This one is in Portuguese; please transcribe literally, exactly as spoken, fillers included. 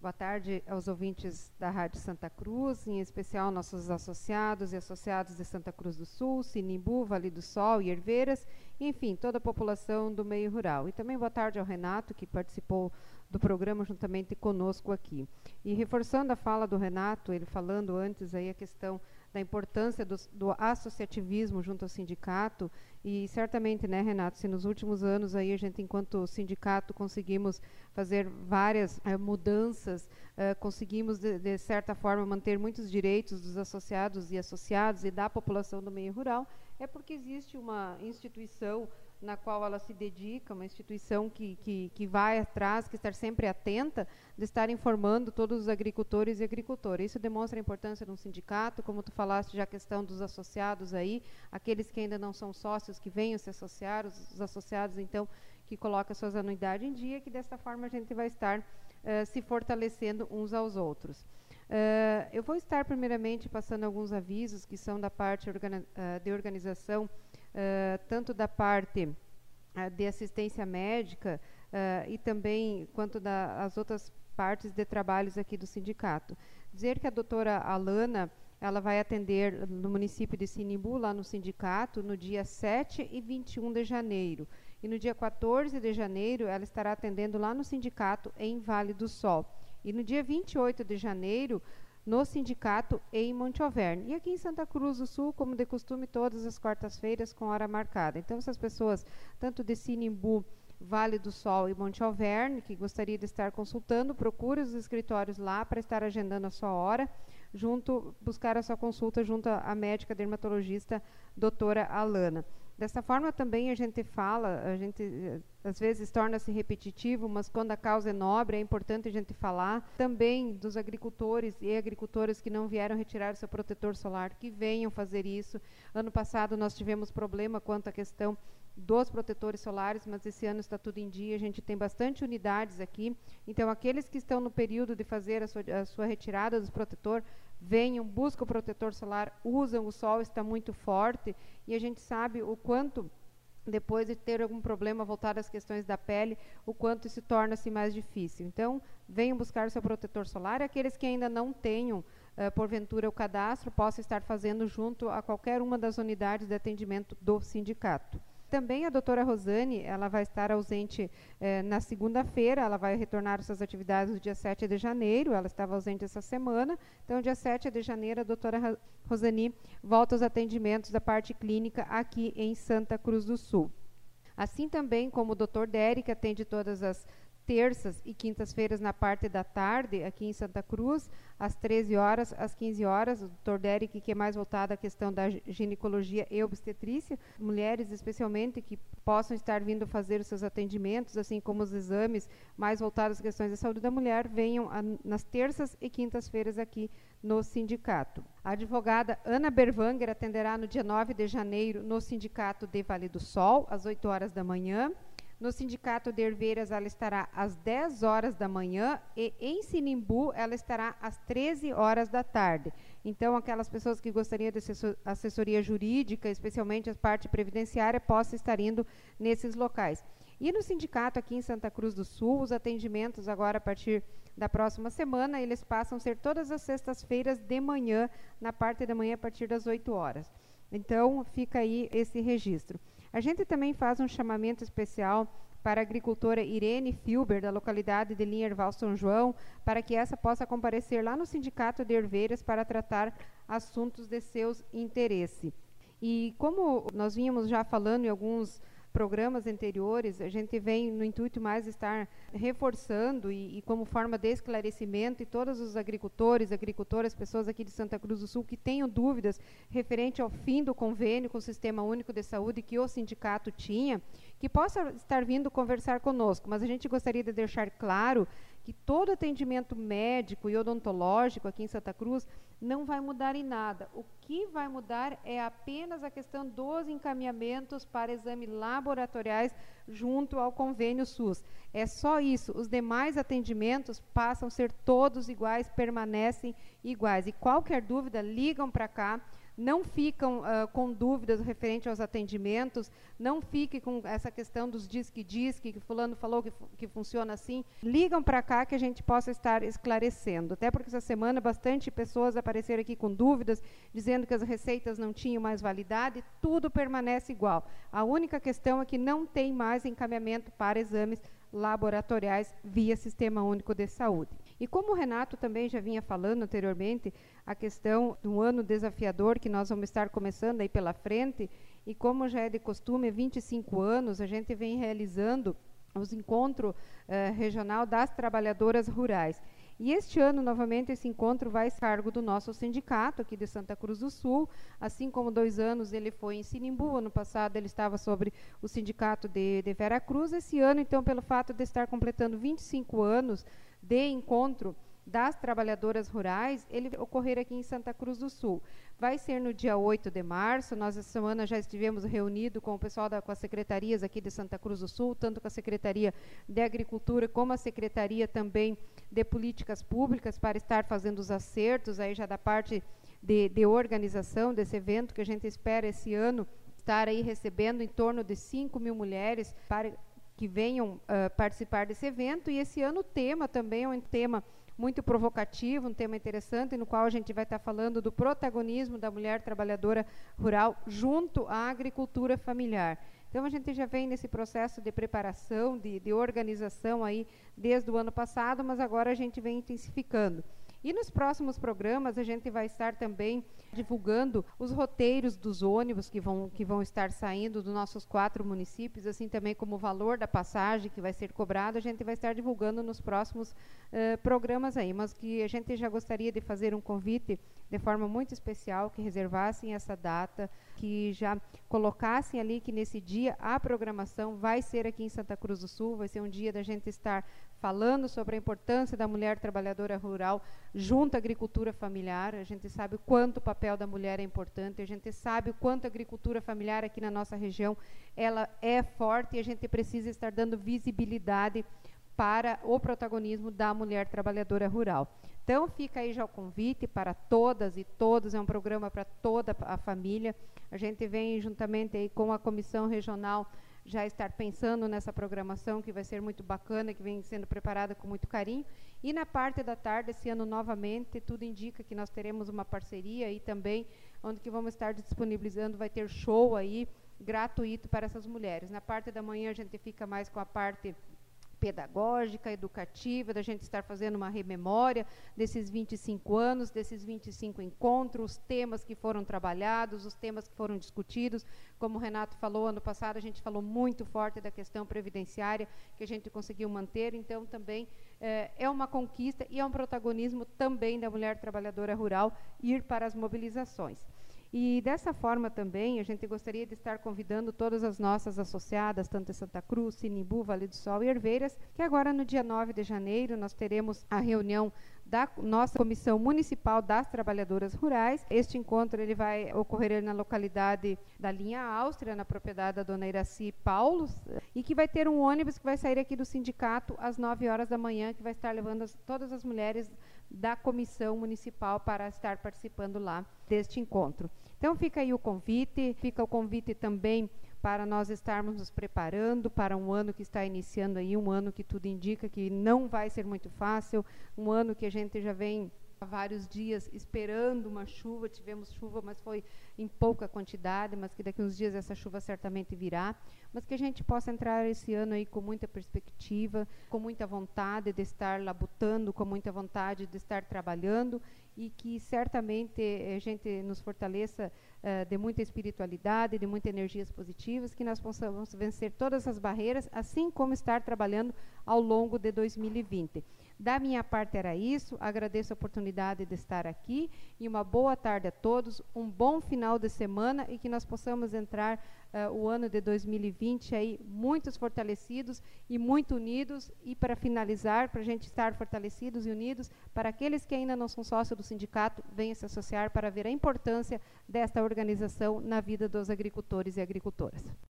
Boa tarde aos ouvintes da Rádio Santa Cruz, em especial nossos associados e associados de Santa Cruz do Sul, Sinimbu, Vale do Sol e Herveiras, enfim, toda a população do meio rural. E também boa tarde ao Renato, que participou do programa juntamente conosco aqui. E reforçando a fala do Renato, ele falando antes aí a questão da importância do, do associativismo junto ao sindicato, e certamente, né, Renato, se nos últimos anos aí a gente, enquanto sindicato, conseguimos fazer várias uh, mudanças, uh, conseguimos, de, de certa forma, manter muitos direitos dos associados e associados e da população do meio rural, é porque existe uma instituição na qual ela se dedica, uma instituição que, que, que vai atrás, que está sempre atenta de estar informando todos os agricultores e agricultoras. Isso demonstra a importância de um sindicato, como tu falaste já a questão dos associados aí, aqueles que ainda não são sócios, que venham se associar, os, os associados, então, que colocam suas anuidades em dia, que desta forma a gente vai estar uh, se fortalecendo uns aos outros. Uh, eu vou estar primeiramente passando alguns avisos que são da parte organi uh, de organização, uh, tanto da parte uh, de assistência médica uh, e também quanto das outras partes de trabalhos aqui do sindicato. Dizer que a doutora Alana, ela vai atender no município de Sinimbu, lá no sindicato, no dia sete e vinte e um de janeiro. E no dia quatorze de janeiro, ela estará atendendo lá no sindicato em Vale do Sol. E no dia vinte e oito de janeiro, no sindicato em Monte Alverne. E aqui em Santa Cruz do Sul, como de costume, todas as quartas-feiras com hora marcada. Então, essas pessoas, tanto de Sinimbu, Vale do Sol e Monte Alverne, que gostaria de estar consultando, procure os escritórios lá para estar agendando a sua hora, junto, buscar a sua consulta junto à médica dermatologista doutora Alana. Dessa forma também a gente fala, a gente às vezes torna-se repetitivo, mas quando a causa é nobre é importante a gente falar também dos agricultores e agricultoras que não vieram retirar o seu protetor solar, que venham fazer isso. Ano passado nós tivemos problema quanto à questão dos protetores solares, mas esse ano está tudo em dia, a gente tem bastante unidades aqui, então aqueles que estão no período de fazer a sua, a sua retirada dos protetor, venham, buscam o protetor solar, usam, o sol está muito forte, e a gente sabe o quanto, depois de ter algum problema voltado às questões da pele, o quanto isso torna-se mais difícil. Então, venham buscar o seu protetor solar, e aqueles que ainda não tenham, uh, porventura, o cadastro, possam estar fazendo junto a qualquer uma das unidades de atendimento do sindicato. Também a doutora Rosane, ela vai estar ausente eh, na segunda-feira, ela vai retornar às suas atividades no dia sete de janeiro, ela estava ausente essa semana, então dia sete de janeiro a doutora Rosane volta aos atendimentos da parte clínica aqui em Santa Cruz do Sul. Assim também como o doutor Derek atende todas as terças e quintas-feiras na parte da tarde, aqui em Santa Cruz, às treze horas, às quinze horas, o doutor Derek, que é mais voltado à questão da ginecologia e obstetrícia, mulheres especialmente que possam estar vindo fazer os seus atendimentos, assim como os exames mais voltados às questões da saúde da mulher, venham a, nas terças e quintas-feiras aqui no sindicato. A advogada Ana Berwanger atenderá no dia nove de janeiro no sindicato de Vale do Sol, às oito horas da manhã. No sindicato de Herveiras, ela estará às dez horas da manhã e em Sinimbu ela estará às treze horas da tarde. Então, aquelas pessoas que gostariam de assessoria jurídica, especialmente a parte previdenciária, possam estar indo nesses locais. E no sindicato aqui em Santa Cruz do Sul, os atendimentos agora a partir da próxima semana, eles passam a ser todas as sextas-feiras de manhã, na parte da manhã a partir das oito horas. Então, fica aí esse registro. A gente também faz um chamamento especial para a agricultora Irene Filber, da localidade de Linherval São João, para que essa possa comparecer lá no Sindicato de Herveiras para tratar assuntos de seus interesses. E como nós vínhamos já falando em alguns programas anteriores, a gente vem no intuito mais de estar reforçando e, e como forma de esclarecimento, e todos os agricultores, agricultoras, pessoas aqui de Santa Cruz do Sul que tenham dúvidas referente ao fim do convênio com o Sistema Único de Saúde que o sindicato tinha, que possa estar vindo conversar conosco, mas a gente gostaria de deixar claro que todo atendimento médico e odontológico aqui em Santa Cruz não vai mudar em nada. O que vai mudar é apenas a questão dos encaminhamentos para exames laboratoriais junto ao convênio SUS. É só isso. Os demais atendimentos passam a ser todos iguais, permanecem iguais. E qualquer dúvida, ligam para cá. não ficam uh, com dúvidas referente aos atendimentos, não fique com essa questão dos diz-que-diz-que, que fulano falou que, que funciona assim. Ligam para cá que a gente possa estar esclarecendo. Até porque essa semana bastante pessoas apareceram aqui com dúvidas, dizendo que as receitas não tinham mais validade, tudo permanece igual. A única questão é que não tem mais encaminhamento para exames laboratoriais via Sistema Único de Saúde. E como o Renato também já vinha falando anteriormente, a questão do ano desafiador que nós vamos estar começando aí pela frente, e como já é de costume, vinte e cinco anos, a gente vem realizando os encontros eh, regional das trabalhadoras rurais. E este ano, novamente, esse encontro vai a cargo do nosso sindicato aqui de Santa Cruz do Sul, assim como dois anos ele foi em Sinimbu, ano passado ele estava sobre o sindicato de, de Vera Cruz. Esse ano, então, pelo fato de estar completando vinte e cinco anos de encontro das trabalhadoras rurais, ele vai ocorrer aqui em Santa Cruz do Sul. Vai ser no dia oito de março, nós essa semana já estivemos reunidos com o pessoal, da, com as secretarias aqui de Santa Cruz do Sul, tanto com a Secretaria de Agricultura, como a Secretaria também de Políticas Públicas, para estar fazendo os acertos, aí já da parte de, de organização desse evento, que a gente espera esse ano estar aí recebendo em torno de cinco mil mulheres para que venham uh, participar desse evento. E esse ano o tema também é um tema muito provocativo, um tema interessante, no qual a gente vai estar falando do protagonismo da mulher trabalhadora rural junto à agricultura familiar. Então, a gente já vem nesse processo de preparação, de, de organização aí desde o ano passado, mas agora a gente vem intensificando. E nos próximos programas a gente vai estar também divulgando os roteiros dos ônibus que vão, que vão estar saindo dos nossos quatro municípios, assim também como o valor da passagem que vai ser cobrado, a gente vai estar divulgando nos próximos uh, programas aí, mas que a gente já gostaria de fazer um convite de forma muito especial, que reservassem essa data, que já colocassem ali que nesse dia a programação vai ser aqui em Santa Cruz do Sul, vai ser um dia da gente estar falando sobre a importância da mulher trabalhadora rural junto à agricultura familiar. A gente sabe o quanto o papel da mulher é importante, a gente sabe o quanto a agricultura familiar aqui na nossa região ela é forte, e a gente precisa estar dando visibilidade para o protagonismo da mulher trabalhadora rural. Então, fica aí já o convite para todas e todos, é um programa para toda a família. A gente vem juntamente aí com a Comissão Regional já estar pensando nessa programação, que vai ser muito bacana, que vem sendo preparada com muito carinho. E na parte da tarde, esse ano novamente, tudo indica que nós teremos uma parceria aí também, onde que vamos estar disponibilizando, vai ter show aí, gratuito para essas mulheres. Na parte da manhã, a gente fica mais com a parte pedagógica, educativa, da gente estar fazendo uma rememória desses vinte e cinco anos, desses vinte e cinco encontros, os temas que foram trabalhados, os temas que foram discutidos. Como o Renato falou, ano passado a gente falou muito forte da questão previdenciária, que a gente conseguiu manter, então também eh, é uma conquista e é um protagonismo também da mulher trabalhadora rural ir para as mobilizações. E dessa forma também, a gente gostaria de estar convidando todas as nossas associadas, tanto em Santa Cruz, Sinimbu, Vale do Sol e Herveiras, que agora no dia nove de janeiro nós teremos a reunião da nossa Comissão Municipal das Trabalhadoras Rurais. Este encontro ele vai ocorrer na localidade da Linha Áustria, na propriedade da dona Iraci Paulos, e que vai ter um ônibus que vai sair aqui do sindicato às nove horas da manhã, que vai estar levando as, todas as mulheres da comissão municipal para estar participando lá deste encontro. Então fica aí o convite, fica o convite também para nós estarmos nos preparando para um ano que está iniciando aí, um ano que tudo indica que não vai ser muito fácil, um ano que a gente já vem há vários dias esperando uma chuva, tivemos chuva, mas foi em pouca quantidade, mas que daqui uns dias essa chuva certamente virá, mas que a gente possa entrar esse ano aí com muita perspectiva, com muita vontade de estar labutando, com muita vontade de estar trabalhando, e que certamente a gente nos fortaleça uh, de muita espiritualidade, de muitas energias positivas, que nós possamos vencer todas as barreiras, assim como estar trabalhando ao longo de dois mil e vinte. Da minha parte era isso, agradeço a oportunidade de estar aqui e uma boa tarde a todos, um bom final de semana e que nós possamos entrar uh, o ano de dois mil e vinte aí muitos fortalecidos e muito unidos. E para finalizar, para a gente estar fortalecidos e unidos, para aqueles que ainda não são sócios do sindicato, venham se associar para ver a importância desta organização na vida dos agricultores e agricultoras.